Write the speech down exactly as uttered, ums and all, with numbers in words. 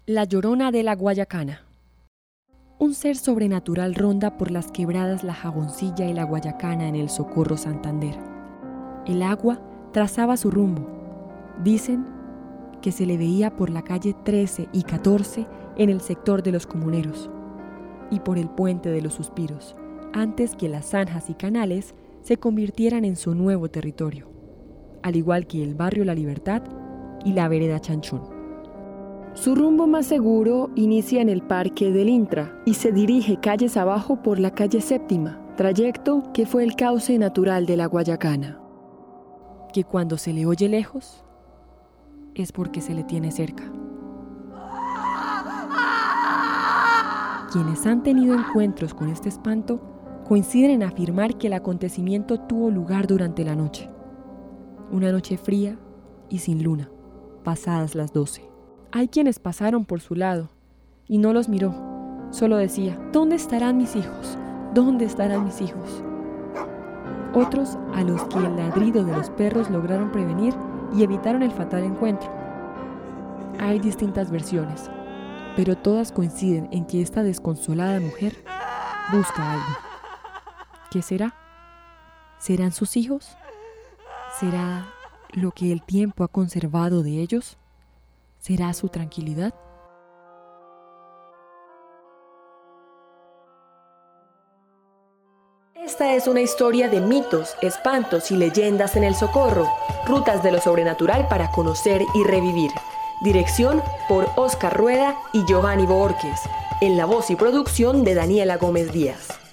La Llorona de la Guayacana. Un ser sobrenatural ronda por las quebradas La Jaboncilla y La Guayacana en el Socorro Santander. El agua trazaba su rumbo. Dicen que se le veía por la calle trece y catorce en el sector de los Comuneros y por el Puente de los Suspiros, antes que las zanjas y canales se convirtieran en su nuevo territorio, al igual que el barrio La Libertad y la vereda Chanchón. Su rumbo más seguro inicia en el Parque del Intra y se dirige calles abajo por la calle Séptima, trayecto que fue el cauce natural de la Guayacana, que cuando se le oye lejos es porque se le tiene cerca. Quienes han tenido encuentros con este espanto coinciden en afirmar que el acontecimiento tuvo lugar durante la noche, una noche fría y sin luna, pasadas las doce. Hay quienes pasaron por su lado y no los miró, solo decía: ¿dónde estarán mis hijos? ¿Dónde estarán mis hijos? Otros a los que el ladrido de los perros lograron prevenir y evitaron el fatal encuentro. Hay distintas versiones, pero todas coinciden en que esta desconsolada mujer busca algo. ¿Qué será? ¿Serán sus hijos? ¿Será lo que el tiempo ha conservado de ellos? ¿Será su tranquilidad? Esta es una historia de mitos, espantos y leyendas en el Socorro, rutas de lo sobrenatural para conocer y revivir. Dirección por Oscar Rueda y Giovanni Borges, en la voz y producción de Daniela Gómez Díaz.